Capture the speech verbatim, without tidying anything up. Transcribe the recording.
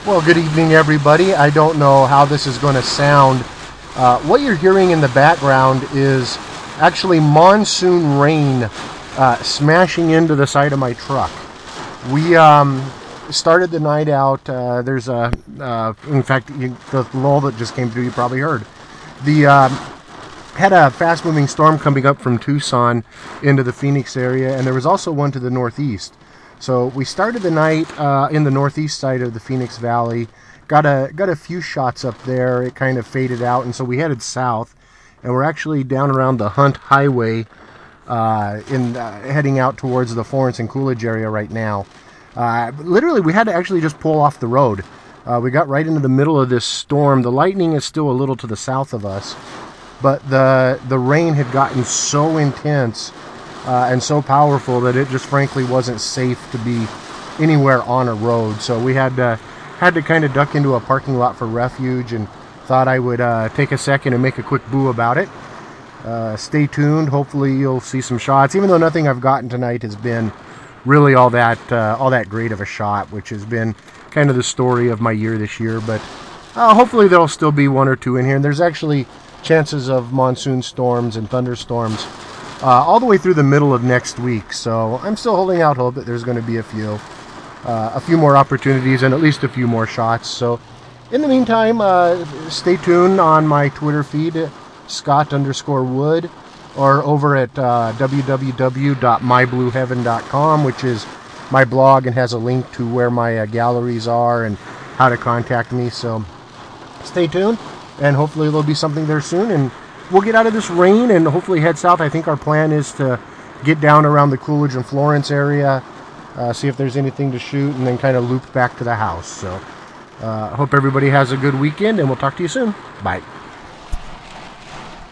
Well, good evening, everybody. I don't know how this is going to sound. Uh, what you're hearing in the background is actually monsoon rain uh, smashing into the side of my truck. We um, started the night out. Uh, there's a, uh, in fact, you, the lull that just came through, you probably heard. The um, had a fast-moving storm coming up from Tucson into the Phoenix area, and there was also one to the northeast. So we started the night uh, in the northeast side of the Phoenix Valley, got a got a few shots up there. It kind of faded out, and so we headed south, and we're actually down around the Hunt Highway, uh, in uh, heading out towards the Florence and Coolidge area right now. Uh, literally, we had to actually just pull off the road. Uh, we got right into the middle of this storm. The lightning is still a little to the south of us, but the the rain had gotten so intense uh, and so powerful that it just frankly wasn't safe to be anywhere on a road. So we had to, had to kind of duck into a parking lot for refuge, and thought I would uh, take a second and make a quick boo about it. Uh, stay tuned. Hopefully you'll see some shots, even though nothing I've gotten tonight has been really all that uh, all that great of a shot, which has been kind of the story of my year this year. But uh, hopefully there'll still be one or two in here. And there's actually chances of monsoon storms and thunderstorms uh, all the way through the middle of next week. So I'm still holding out hope that there's going to be a few uh, a few more opportunities and at least a few more shots. So in the meantime, uh, stay tuned on my Twitter feed, Scott underscore Wood, or over at uh, w w w dot my blue heaven dot com, which is my blog and has a link to where my uh, galleries are and how to contact me. So stay tuned, and hopefully there'll be something there soon, and we'll get out of this rain and hopefully head south. I think our plan is to get down around the Coolidge and Florence area, uh, see if there's anything to shoot, and then kind of loop back to the house. So I uh, hope everybody has a good weekend, and we'll talk to you soon. Bye.